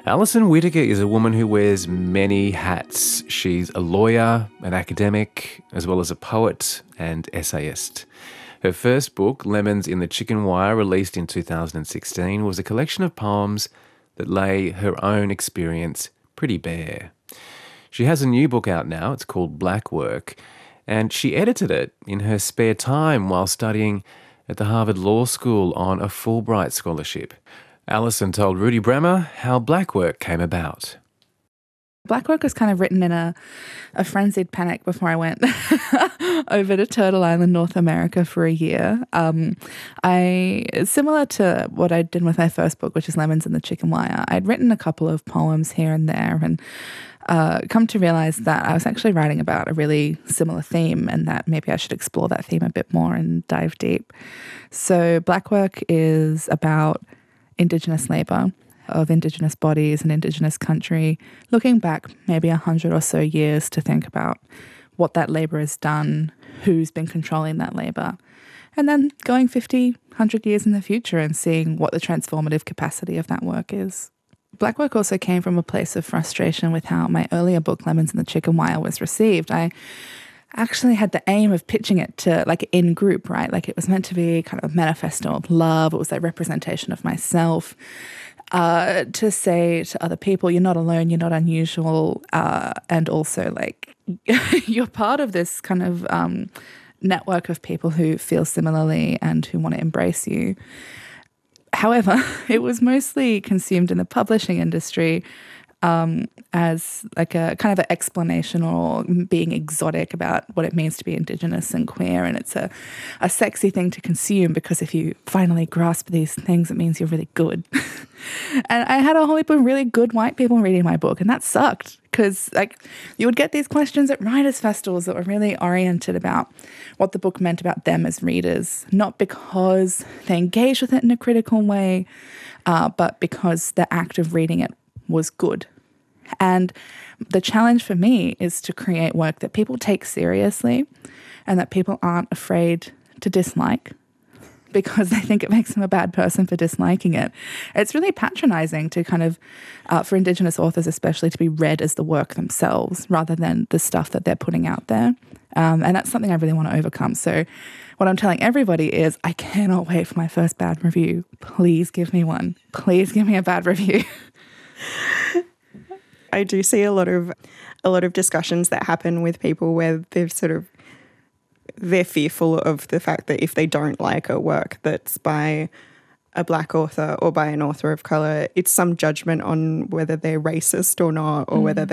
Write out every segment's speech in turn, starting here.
Alison Whittaker is a woman who wears many hats. She's a lawyer, an academic, as well as a poet and essayist. Her first book, Lemons in the Chicken Wire, released in 2016, was a collection of poems that lay her own experience pretty bare. She has a new book out now. It's called Black Work, and she edited it in her spare time while studying at the Harvard Law School on a Fulbright scholarship. Alison told Rudy Bremer how Black Work came about. Black Work was kind of written in a frenzied panic before I went over to Turtle Island, North America for a year. Similar to what I did with my first book, which is Lemons in the Chicken Wire, I'd written a couple of poems here and there and come to realize that I was actually writing about a really similar theme and that maybe I should explore that theme a bit more and dive deep. So Black Work is about Indigenous labour of Indigenous bodies and Indigenous country, looking back maybe 100 or so years to think about what that labour has done, who's been controlling that labour, and then going 50, 100 years in the future and seeing what the transformative capacity of that work is. Black Work also came from a place of frustration with how my earlier book, Lemons in the Chicken Wire, was received. I actually had the aim of pitching it to like in group, right? Like it was meant to be kind of a manifesto of love. It was like representation of myself, to say to other people, you're not alone, you're not unusual. And also like you're part of this kind of network of people who feel similarly and who want to embrace you. However, it was mostly consumed in the publishing industry as like a kind of an explanation or being exotic about what it means to be Indigenous and queer. And it's a sexy thing to consume because if you finally grasp these things, it means you're really good. And I had a whole heap of really good white people reading my book, and that sucked because like you would get these questions at writers' festivals that were really oriented about what the book meant about them as readers, not because they engaged with it in a critical way, but because the act of reading it was good. And the challenge for me is to create work that people take seriously and that people aren't afraid to dislike because they think it makes them a bad person for disliking it. It's really patronizing to kind of, for Indigenous authors especially, to be read as the work themselves rather than the stuff that they're putting out there. And that's something I really want to overcome. So what I'm telling everybody is I cannot wait for my first bad review. Please give me one. Please give me a bad review. I do see a lot of discussions that happen with people where they're fearful of the fact that if they don't like a work that's by a Black author or by an author of colour, it's some judgment on whether they're racist or not, or whether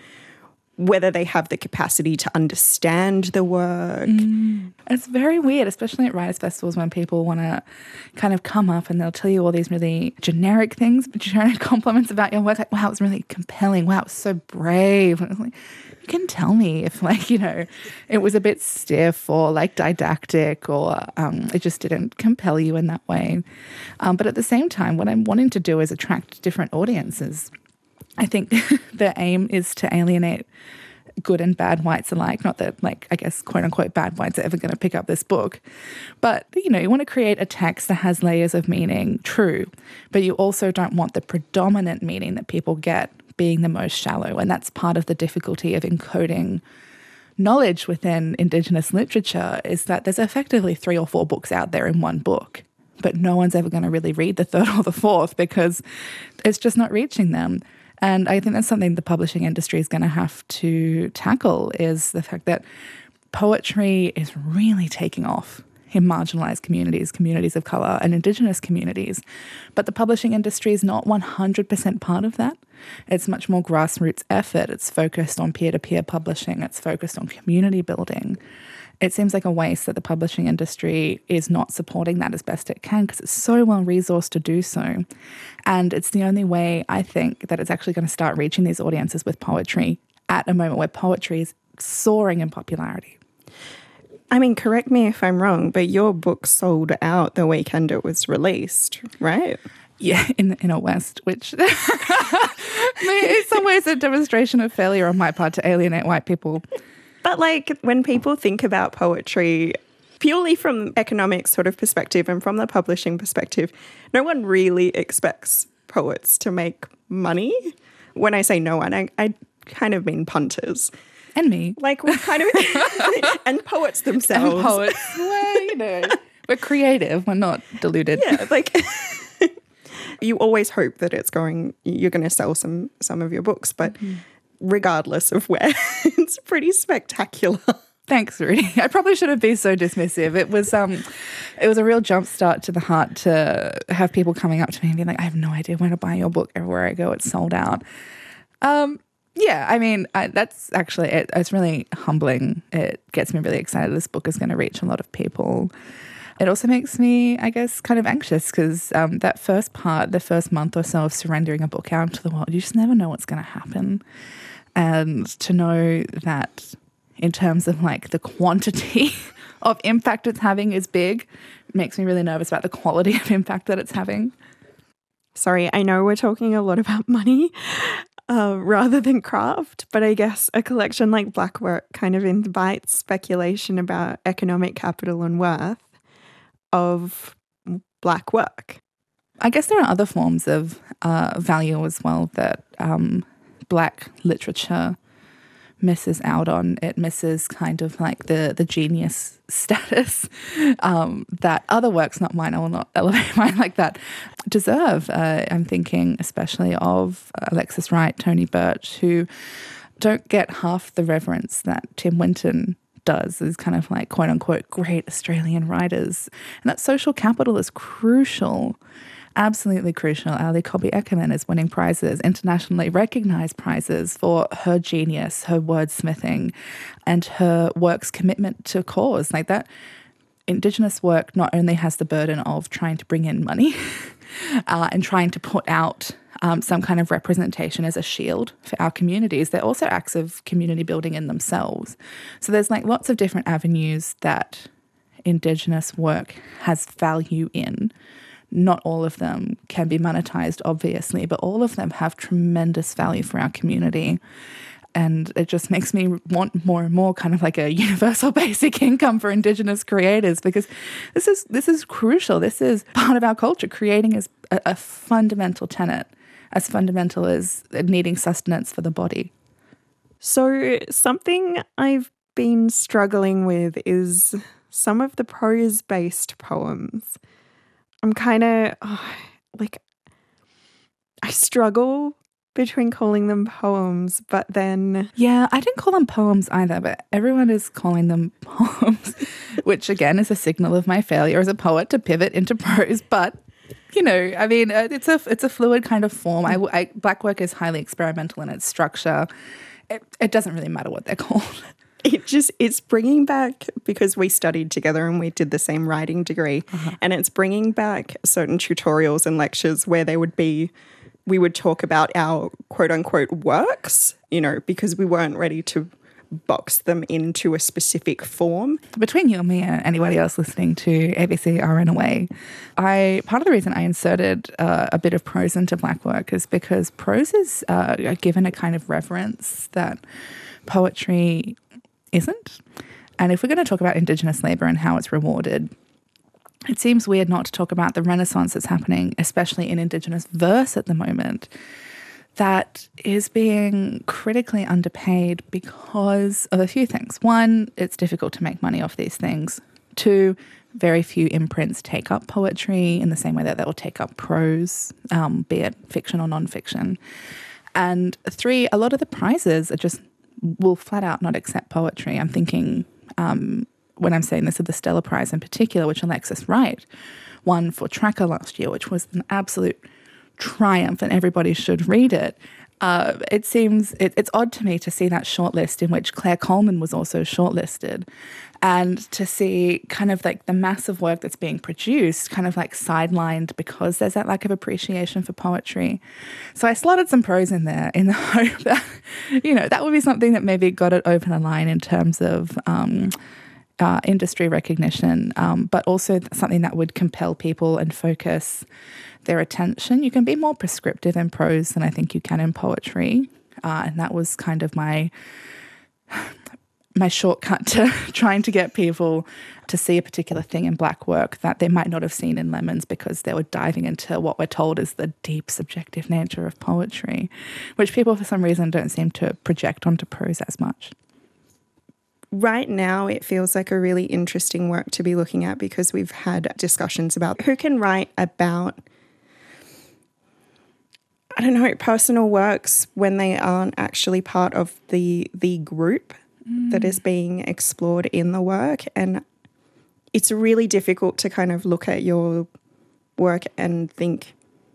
they have the capacity to understand the work. It's very weird, especially at writers' festivals when people want to kind of come up and they'll tell you all these really generic things, but generic compliments about your work. Like, wow, it was really compelling. Wow, it was so brave. And I was like, you can tell me if like, it was a bit stiff or like didactic or it just didn't compel you in that way. But at the same time, what I'm wanting to do is attract different audiences. I think the aim is to alienate good and bad whites alike. Not that, like, I guess, quote unquote, bad whites are ever going to pick up this book. But, you want to create a text that has layers of meaning, true. But you also don't want the predominant meaning that people get being the most shallow. And that's part of the difficulty of encoding knowledge within Indigenous literature is that there's effectively 3 or 4 books out there in one book. But no one's ever going to really read the 3rd or the 4th because it's just not reaching them. And I think that's something the publishing industry is going to have to tackle is the fact that poetry is really taking off in marginalised communities, communities of colour and Indigenous communities. But the publishing industry is not 100% part of that. It's much more grassroots effort. It's focused on peer-to-peer publishing. It's focused on community building. It seems like a waste that the publishing industry is not supporting that as best it can because it's so well resourced to do so. And it's the only way, I think, that it's actually going to start reaching these audiences with poetry at a moment where poetry is soaring in popularity. I mean, correct me if I'm wrong, but your book sold out the weekend it was released, right? Yeah, in the inner West, which in some ways a demonstration of failure on my part to alienate white people. But like when people think about poetry purely from economic sort of perspective and from the publishing perspective, no one really expects poets to make money. When I say no one, I kind of mean punters. And me. Like we're kind of and poets themselves. And poets. Well, we're creative. We're not deluded. Yeah, like you always hope that you're going to sell some of your books, but regardless of where, it's pretty spectacular. Thanks, Rudy. I probably shouldn't be so dismissive. It was a real jump start to the heart to have people coming up to me and being like, I have no idea where to buy your book. Everywhere I go, it's sold out. Yeah, I mean, that's actually it. It's really humbling. It gets me really excited. This book is going to reach a lot of people. It also makes me, I guess, kind of anxious because that first part, the first month or so of surrendering a book out into the world, you just never know what's going to happen. And to know that in terms of like the quantity of impact it's having is big makes me really nervous about the quality of impact that it's having. Sorry, I know we're talking a lot about money rather than craft, but I guess a collection like Black Work kind of invites speculation about economic capital and worth of Black work. I guess there are other forms of value as well that Black literature misses out on. It misses kind of like the genius status that other works, not mine, I will not elevate mine like that, deserve. I'm thinking especially of Alexis Wright, Tony Birch, who don't get half the reverence that Tim Winton does as kind of like quote unquote great Australian writers. And that social capital is crucial. Absolutely crucial. Ali Cobby Eckermann is winning prizes, internationally recognised prizes for her genius, her wordsmithing, and her work's commitment to cause. Like that, Indigenous work not only has the burden of trying to bring in money and trying to put out some kind of representation as a shield for our communities, they're also acts of community building in themselves. So there's like lots of different avenues that Indigenous work has value in. Not all of them can be monetized, obviously, but all of them have tremendous value for our community. And it just makes me want more and more kind of like a universal basic income for Indigenous creators, because this is crucial. This is part of our culture. Creating is a fundamental tenet, as fundamental as needing sustenance for the body. So something I've been struggling with is some of the prose-based poems. I'm kind of I struggle between calling them poems, but then... Yeah, I didn't call them poems either, but everyone is calling them poems, which again is a signal of my failure as a poet to pivot into prose. But, you know, I mean, it's a fluid kind of form. Black work is highly experimental in its structure. It doesn't really matter what they're called. It's bringing back, because we studied together and we did the same writing degree, and it's bringing back certain tutorials and lectures where we would talk about our quote unquote works, you know, because we weren't ready to box them into a specific form. Between you and me and anybody else listening to ABC RNOA, part of the reason I inserted a bit of prose into Black Work is because prose is given a kind of reverence that poetry isn't. And if we're going to talk about Indigenous labour and how it's rewarded, it seems weird not to talk about the renaissance that's happening, especially in Indigenous verse at the moment, that is being critically underpaid because of a few things. One, it's difficult to make money off these things. Two, very few imprints take up poetry in the same way that they will take up prose, be it fiction or non-fiction. And three, a lot of the prizes will flat out not accept poetry. I'm thinking, when I'm saying this, of the Stella Prize in particular, which Alexis Wright won for Tracker last year, which was an absolute triumph and everybody should read it. It seems, it's odd to me to see that shortlist in which Claire Coleman was also shortlisted, and to see kind of like the massive work that's being produced kind of like sidelined because there's that lack of appreciation for poetry. So I slotted some prose in there in the hope that, you know, that would be something that maybe got it over the line in terms of industry recognition, but also something that would compel people and focus their attention. You can be more prescriptive in prose than I think you can in poetry. And that was kind of my my shortcut to trying to get people to see a particular thing in Black work that they might not have seen in Lemons, because they were diving into what we're told is the deep subjective nature of poetry, which people for some reason don't seem to project onto prose as much. Right now, it feels like a really interesting work to be looking at, because we've had discussions about who can write about, I don't know, personal works when they aren't actually part of the group that is being explored in the work. And it's really difficult to kind of look at your work and think,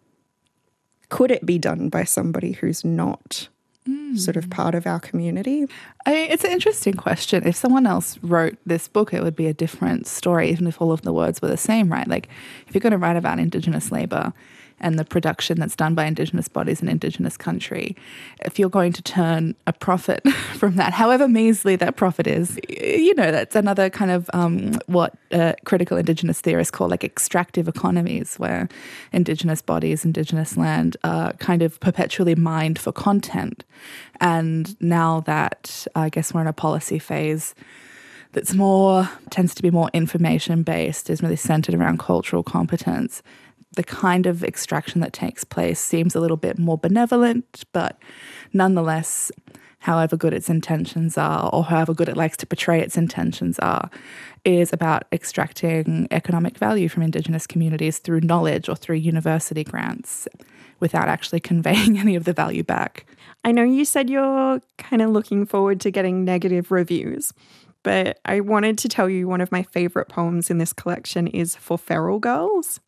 could it be done by somebody who's not sort of part of our community? I mean, it's an interesting question. If someone else wrote this book, it would be a different story, even if all of the words were the same, right? Like, if you're going to write about Indigenous labour and the production that's done by Indigenous bodies in Indigenous country, if you're going to turn a profit from that, however measly that profit is, you know, that's another kind of what critical Indigenous theorists call like extractive economies, where Indigenous bodies, Indigenous land are kind of perpetually mined for content. And now that I guess we're in a policy phase that's tends to be more information-based, is really centred around cultural competence, the kind of extraction that takes place seems a little bit more benevolent, but nonetheless, however good its intentions are, or however good it likes to portray its intentions are, is about extracting economic value from Indigenous communities through knowledge or through university grants without actually conveying any of the value back. I know you said you're kind of looking forward to getting negative reviews, but I wanted to tell you one of my favourite poems in this collection is For Feral Girls.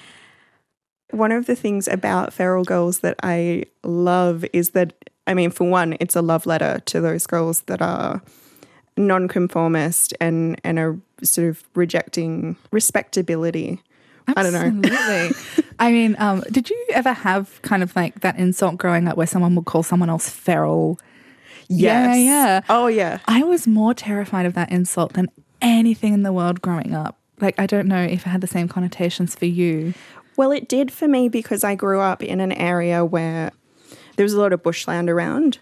One of the things about Feral Girls that I love is that, I mean, for one, it's a love letter to those girls that are nonconformist and are sort of rejecting respectability. Absolutely. I don't know. I mean, did you ever have kind of like that insult growing up where someone would call someone else feral? Yes. Yeah. Oh, yeah. I was more terrified of that insult than anything in the world growing up. Like, I don't know if it had the same connotations for you. Well, it did for me, because I grew up in an area where there was a lot of bushland around.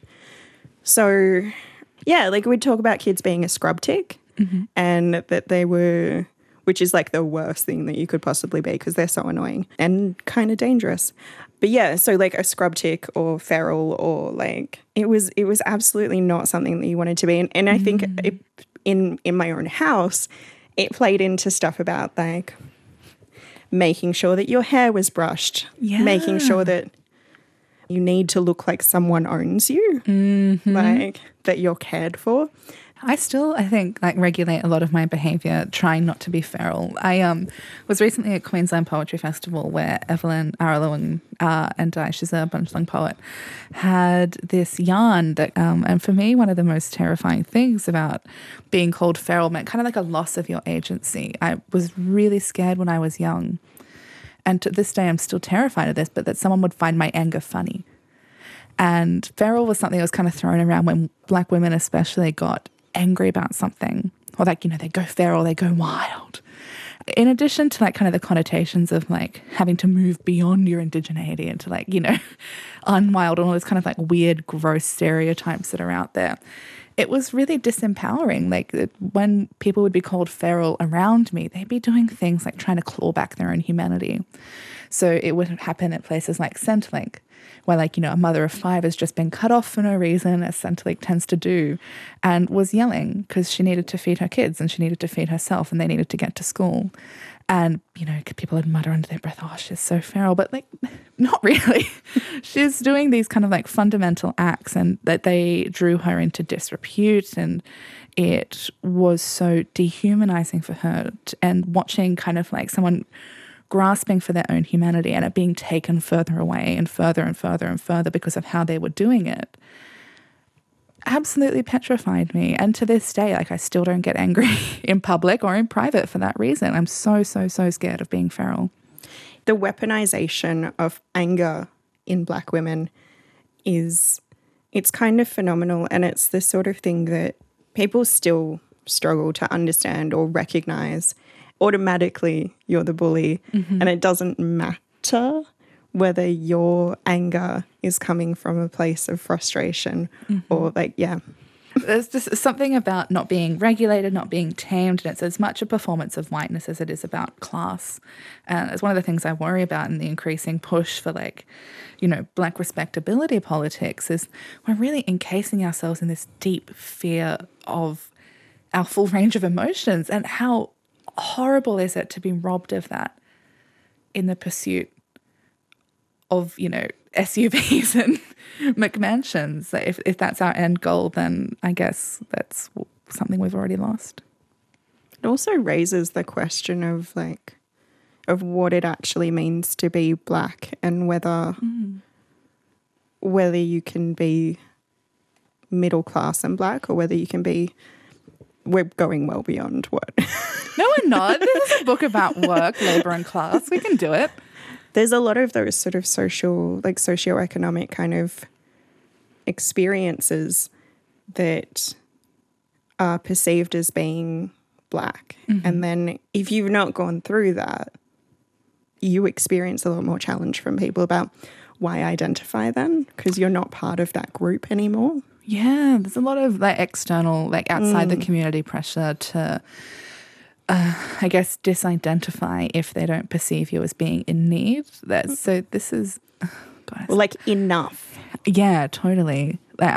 So, yeah, like we'd talk about kids being a scrub tick, and that they were, which is like the worst thing that you could possibly be, because they're so annoying and kind of dangerous. But yeah, so like a scrub tick or feral, or like it was absolutely not something that you wanted to be. And I think in my own house, it played into stuff about like making sure that your hair was brushed, making sure that you need to look like someone owns you, like that you're cared for. I think, like regulate a lot of my behaviour, trying not to be feral. I was recently at Queensland Poetry Festival where Evelyn Araluen and I, she's a bunch-long poet, had this yarn that, and for me, one of the most terrifying things about being called feral meant kind of like a loss of your agency. I was really scared when I was young, and to this day I'm still terrified of this, but that someone would find my anger funny. And feral was something that was kind of thrown around when Black women especially got angry about something, or like, you know, they go feral, they go wild. In addition to like kind of the connotations of like having to move beyond your indigeneity into like, you know, unwild and all those kind of like weird, gross stereotypes that are out there, it was really disempowering. Like when people would be called feral around me, they'd be doing things like trying to claw back their own humanity. So it would happen at places like Centrelink, where like, you know, a mother of 5 has just been cut off for no reason, as Centrelink tends to do, and was yelling because she needed to feed her kids and she needed to feed herself and they needed to get to school. And, you know, people would mutter under their breath, oh, she's so feral, but like, not really. She's doing these kind of like fundamental acts, and that they drew her into disrepute, and it was so dehumanizing for her. And watching kind of like someone grasping for their own humanity and it being taken further away and further and further and further because of how they were doing it absolutely petrified me. And to this day, like I still don't get angry in public or in private for that reason. I'm so scared of being feral. The weaponization of anger in Black women it's kind of phenomenal, and it's the sort of thing that people still struggle to understand or recognize. Automatically you're the bully, and it doesn't matter whether your anger is coming from a place of frustration or like, yeah. There's just something about not being regulated, not being tamed, and it's as much a performance of whiteness as it is about class. And it's one of the things I worry about in the increasing push for, like, you know, black respectability politics is we're really encasing ourselves in this deep fear of our full range of emotions, and how horrible is it to be robbed of that in the pursuit of, you know, SUVs and McMansions. If that's our end goal, then I guess that's something we've already lost. It also raises the question of, like, of what it actually means to be black, and whether you can be middle class and black, or whether you can be. We're going well beyond what. No, we're not. This is a book about work, labour and class. We can do it. There's a lot of those sort of socioeconomic kind of experiences that are perceived as being black. Mm-hmm. And then if you've not gone through that, you experience a lot more challenge from people about why identify then, because you're not part of that group anymore. Yeah, there's a lot of, like, external, like, outside the community pressure to I guess, disidentify if they don't perceive you as being in need. So this is, God, well, like, enough. Yeah, totally.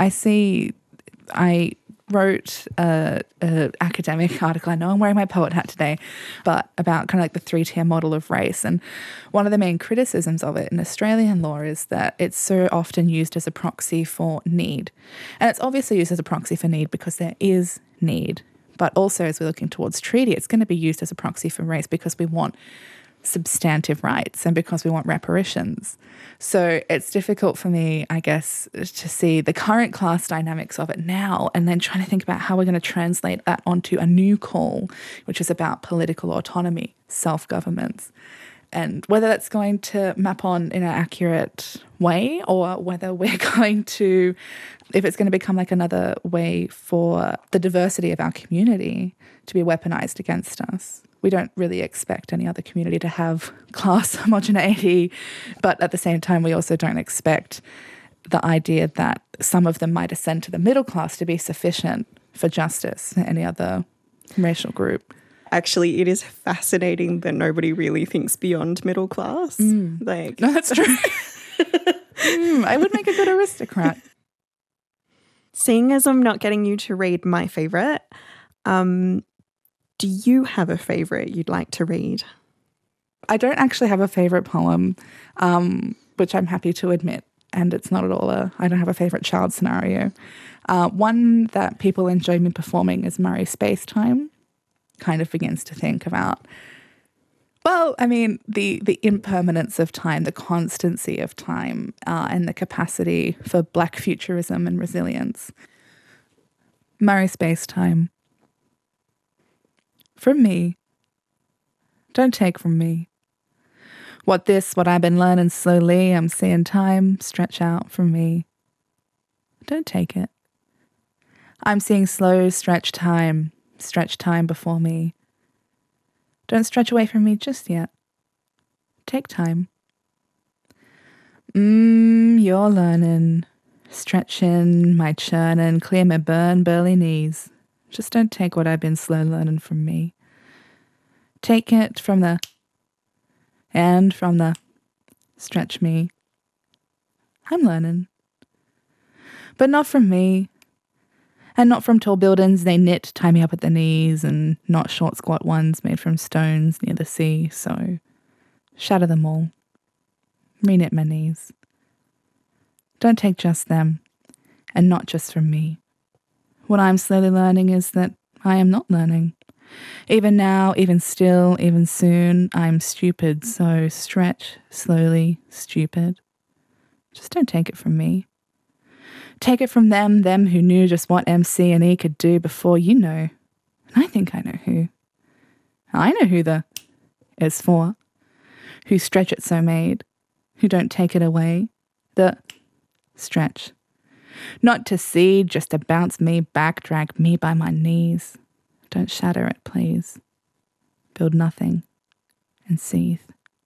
I wrote a academic article. I know I'm wearing my poet hat today, but about kind of like the 3-tier model of race. And one of the main criticisms of it in Australian law is that it's so often used as a proxy for need. And it's obviously used as a proxy for need because there is need. But also, as we're looking towards treaty, it's going to be used as a proxy for race because we want substantive rights and because we want reparations. So it's difficult for me, I guess, to see the current class dynamics of it now and then trying to think about how we're going to translate that onto a new call, which is about political autonomy, self-governance, and whether that's going to map on in an accurate way, or whether we're going to, if it's going to become like another way for the diversity of our community to be weaponized against us. We don't really expect any other community to have class homogeneity, but at the same time, we also don't expect the idea that some of them might ascend to the middle class to be sufficient for justice in any other racial group. Actually, it is fascinating that nobody really thinks beyond middle class. Like, no, that's true. I would make a good aristocrat. Seeing as I'm not getting you to read my favourite, do you have a favourite you'd like to read? I don't actually have a favourite poem, which I'm happy to admit, and it's not at all I don't have a favourite child scenario. One that people enjoy me performing is Murray Spacetime. Kind of begins to think about, well, I mean, the impermanence of time, the constancy of time, and the capacity for black futurism and resilience. Murray Spacetime. From me. Don't take from me. What I've been learning slowly, I'm seeing time stretch out from me. Don't take it. I'm seeing slow stretch time before me. Don't stretch away from me just yet. Take time. You're learning. Stretching, my churning, clear my burly knees. Just don't take what I've been slow learning from me. Take it from the stretch me. I'm learning. But not from me. And not from tall buildings they knit, tie me up at the knees, and not short squat ones made from stones near the sea. So shatter them all. Reknit my knees. Don't take just them, and not just from me. What I'm slowly learning is that I am not learning. Even now, even still, even soon, I'm stupid, so stretch slowly, stupid. Just don't take it from me. Take it from them who knew just what MC and E could do before you know. And I think I know who. I know who the is for. Who stretch it so made. Who don't take it away. The stretch. Not to seed, just to bounce me back, drag me by my knees. Don't shatter it, please. Build nothing and seethe.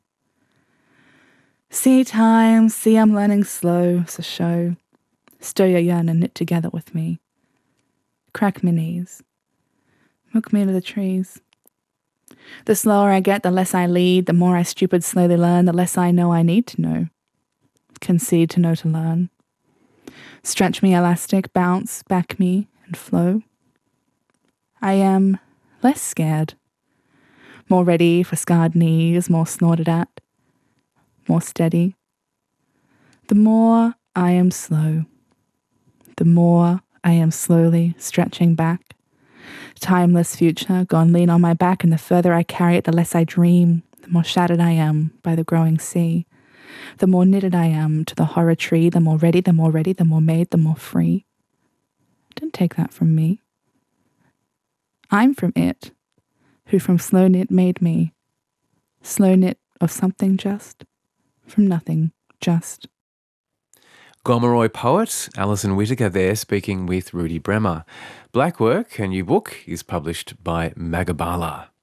See time, see I'm learning slow, so show. Stir your yarn and knit together with me. crack my knees. Milk me to the trees. The slower I get, the less I lead, the more I stupid slowly learn, the less I know I need to know. Concede to know to learn. Stretch me elastic, bounce, back me, and flow. I am less scared, more ready for scarred knees, more snorted at, more steady. The more I am slow, the more I am slowly stretching back. Timeless future, gone lean on my back, and the further I carry it, the less I dream, the more shattered I am by the growing sea. The more knitted I am to the horror tree, the more ready, the more made, the more free. Don't take that from me. I'm from it, who from slow knit made me. Slow knit of something just, from nothing just. Gomeroi poet Alison Whittaker there speaking with Rudy Bremer. Black Work, her new book, is published by Magabala.